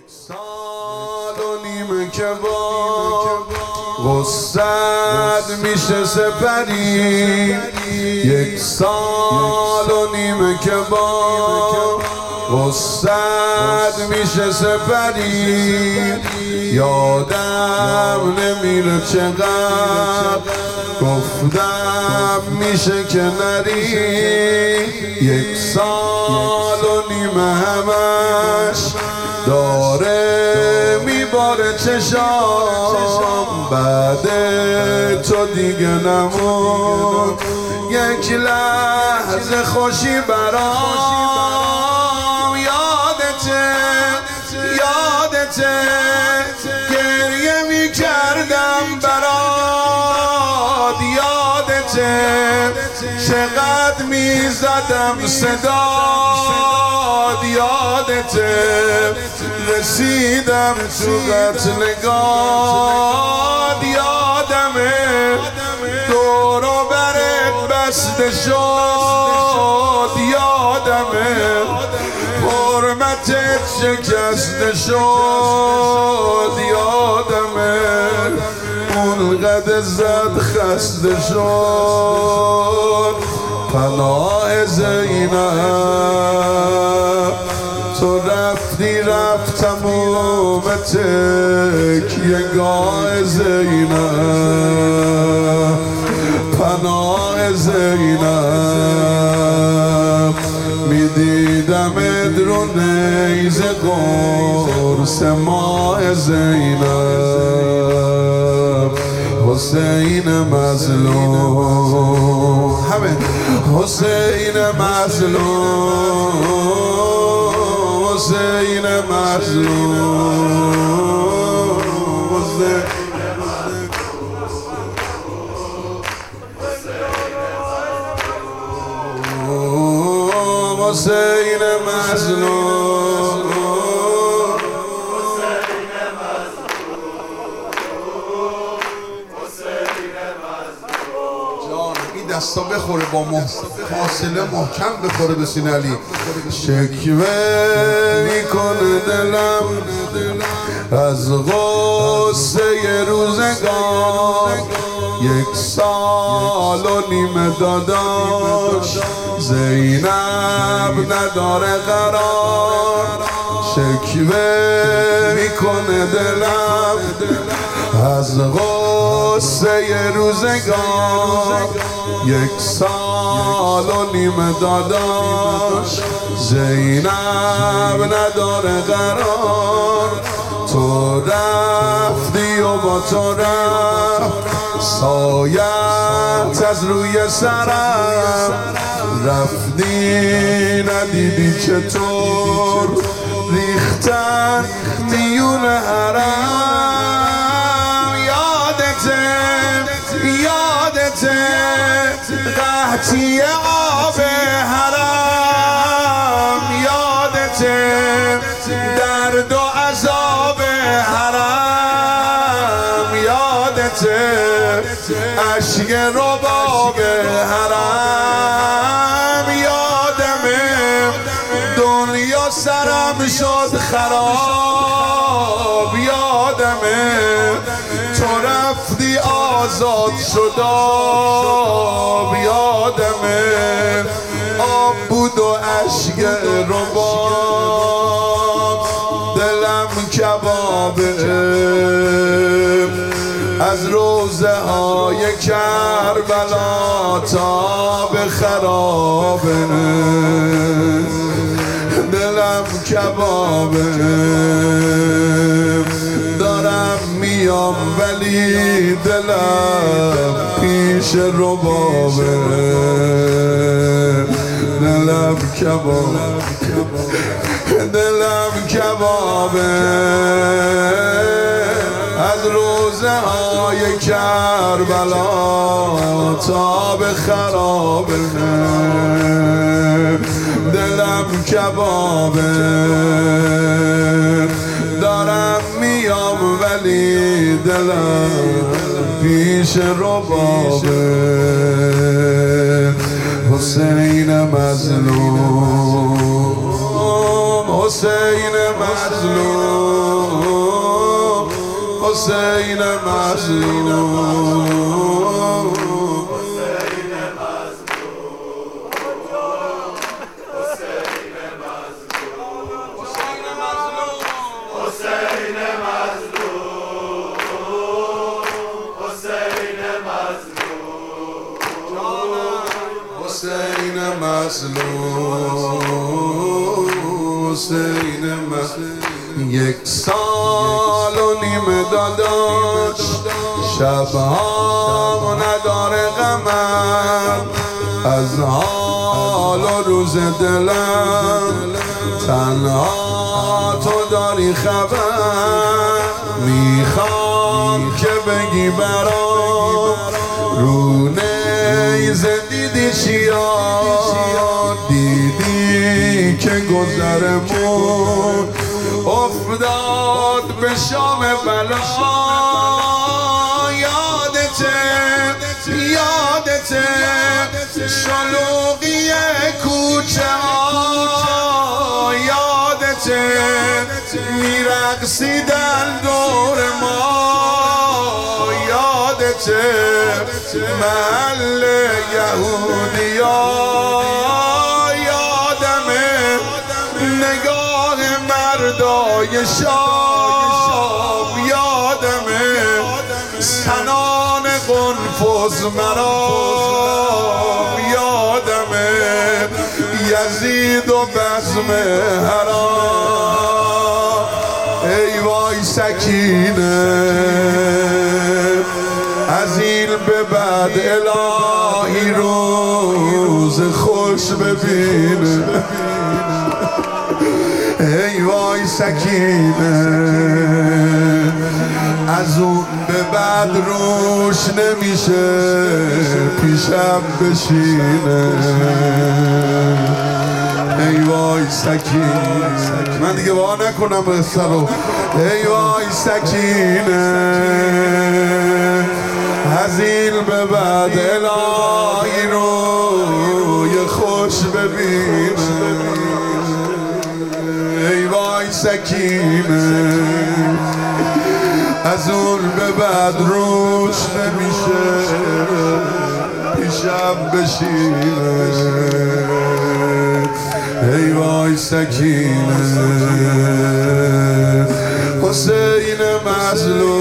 سال و نیمه که با غصت میشه سپری، یک سال و نیمه که با غصت میشه سپری. یادم نمیره چقدر گفتم میشه که نری، یک سال و نیمه همش داره میباره چشام. بعد تو دیگه نمون یک لحظه خوشی برام. یادته گریه میکردم برات، یادته چقدر میزدم صدات، یادته رسیدم تو قتلگاه، یادمه دور و برت بسته شد، یادمه حرمتت شکسته شد، یادمه اونقدر زد خسته شد. پناه زینب تو رفتی رفت تموم تکیه گاه زینب، پناه زینب میدیدم ادرو نیزه قرص ماه زینب. حسین مظلوم، همه حسین مظلوم، حسین مظلوم، حسین حسین مظلوم. جان این دستا بخوره با فاصله محکم بخوره به سینه علی. شکوه میکنه دلم از غصه روزگار، یک سال و نیمه داداش زینب نداره قرار. شکوه میکنه دلم از غصه روزگار، یک سال و نیمه داداش زینب نداره قرار. تو رفتی و با تو رفت سایت از روی سرم، رفتی ندیدی چطور ریختن میون حرم. یادته قحطی آب حرم، یادته درد و عذاب حرم، یادته اشک رباب حرم، یادمه دنیا سرم شد خراب، یادمه تو رفتی آزاد شدم، یادمه آب بود و اشک رباب. دلم کبابه از روزه های کربلا تا به خرابه، دلم کبابه دارم میام ولی دلم پیش ربابه، دلم کبابه، دلم کبابه از روزه های کربلا تا به خرابه، دلم کبابه دارم میام ولی دلم پیش ربابه. حسین مظلوم، حسین مظلوم. حسین مظلوم حسین مظلوم یک سال و نیم داداش شبها نداره غمم از حال و روز دلم تنها تو داری خبر میخوام که بگی برام رونه زدیدی چیا دیدی که گذرمون افتاد به شام بلا یادته شلوغی کوچه ها یادته میرقصیدن دور ما یادته محل یهودیا یادمه نگاه مردای شام یادمه سنان قنفذ مرام یادمه یزید و بزم حرام ای وای سکینه از این به بعد الهی روز خوش ببینه ای وای سکینه از اون به بعد روش نمیشه پیشم بشینه ای وای سکینه من دیگه وا نکنم قصه رو ای وای سکینه از این به بعد الهی روی خوش ببینه ای وای سکینه از اون به بعد روش نمیشه پیشم بشینه ای وای سکینه حسین مظلوم